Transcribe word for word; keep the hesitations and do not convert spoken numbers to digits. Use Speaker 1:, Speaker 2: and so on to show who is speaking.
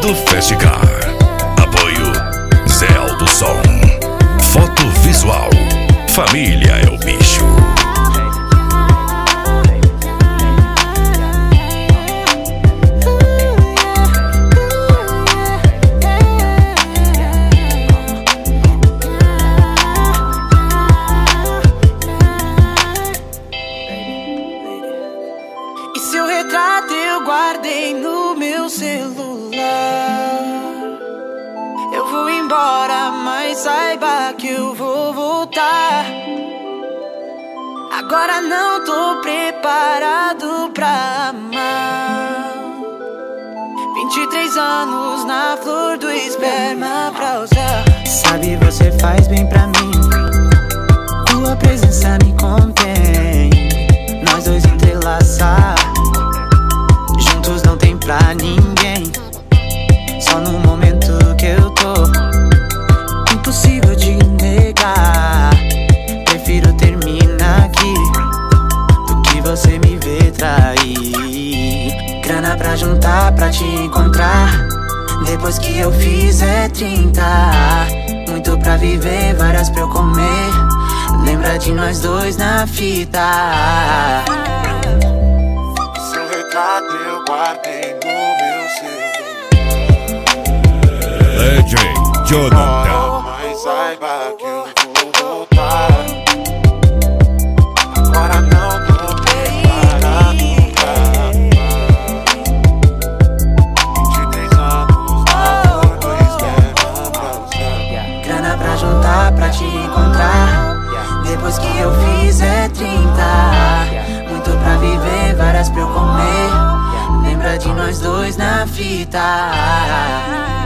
Speaker 1: do Festicar. Apoio Zé Alto Som. Foto visual. Família é o bicho.
Speaker 2: E seu retrato eu guardei no meu celular. Eu vou embora, mas saiba que eu vou voltar. Agora não tô preparado pra amar. Vinte e três anos na flor do esperma pra usar.
Speaker 3: Sabe, você faz bem pra mim. Tua presença me contém. Nós dois entrelaçar. Juntos não tem pra ninguém. Só no momento que eu tô. Impossível de negar. Prefiro terminar aqui do que você me ver trair. Grana pra juntar, pra te encontrar. Depois que eu fizer trinta. Muito pra viver, várias pra eu comer. Lembra de nós dois na fita.
Speaker 4: Seu retrato eu guardei no meu celular.
Speaker 1: Legend Jonathan.
Speaker 4: Mas saiba que eu vou voltar. Agora não tô preparado pra amar. Vinte e três anos na flor do esperma pra usar.
Speaker 3: Grana pra juntar, pra te encontrar. Depois que eu fizer trinta. Muito pra viver, várias pra eu comer. Lembra de nós dois na fita.